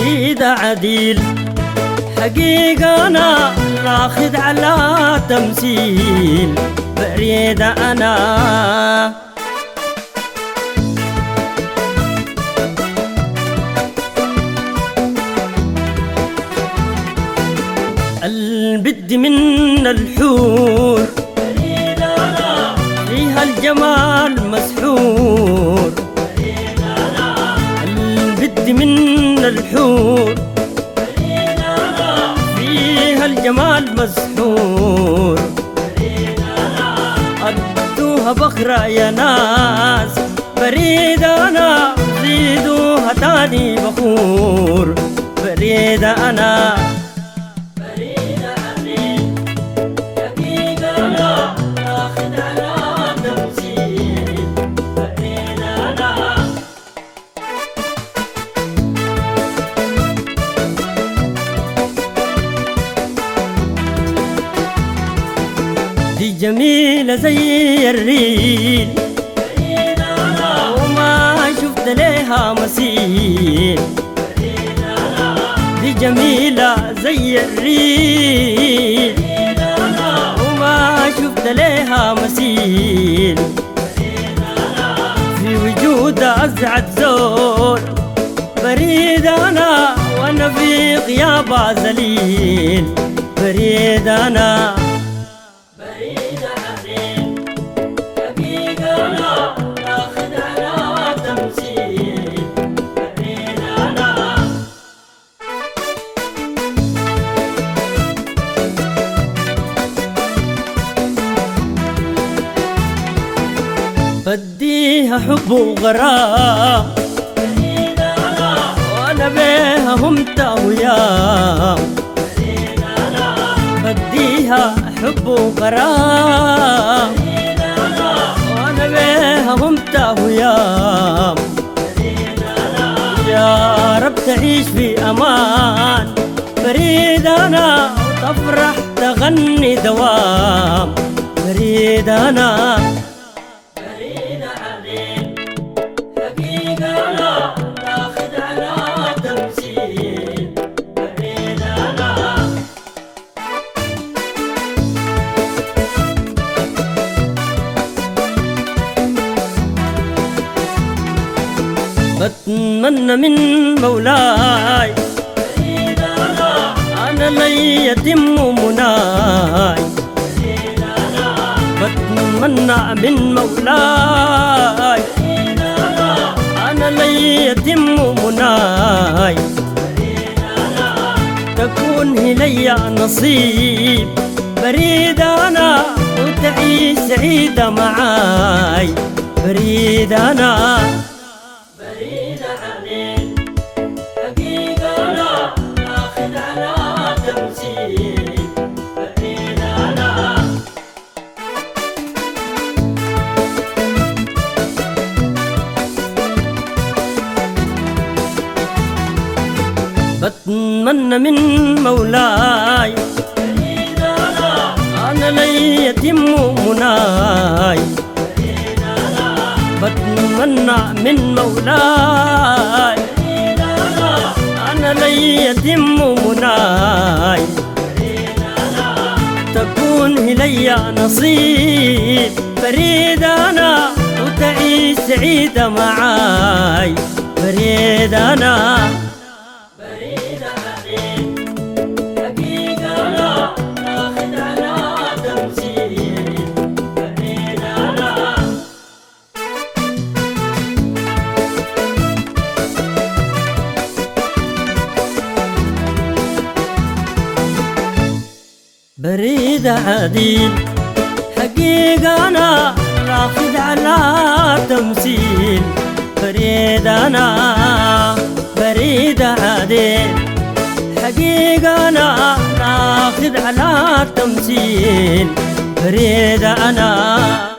بريد عديل حقيقة أنا لاخذ على تمثيل بريد أنا البد من الحور بريد أنا فيها الجمال مسحور بريد أنا البد من الحور بريد أنا فيها الجمال مسحور بريد أنا أدوها بخرة يا ناس بريد أنا زيدوها تاني بخور بريد أنا دي جميلة زي الريل وما شفت ليها مثيل دي جميلة زي الريل وما شفت ليها مثيل في وجودها أسعد زول بريد أنا وأنا في غيابها ذليل بريد أنا بديها حب وغرام وانا بيها همت ويام بديها حب وغرام وانا بيها همت ويام يا رب تعيش في امان بريد انا وتفرح تغني دوام بريد انا بتمنى من مولاي أنا لي يتم مناي بتمنى من مولاي أنا لي يتم مناي تكون هي نصيب بريد أنا وتعيش سعيدة معاي بريد أنا بتمنى من مولاي أنا لي يتم مناي بتمنى من مولاي أنا لي يتم مناي تكون هي نصيب بريد أنا وتعيش سعيدة معاي بريد أنا بريد عديل حقيقة أنا راخد على تمثيل بريد أنا بريد عديل حقيقة أنا راخد على تمثيل بريد أنا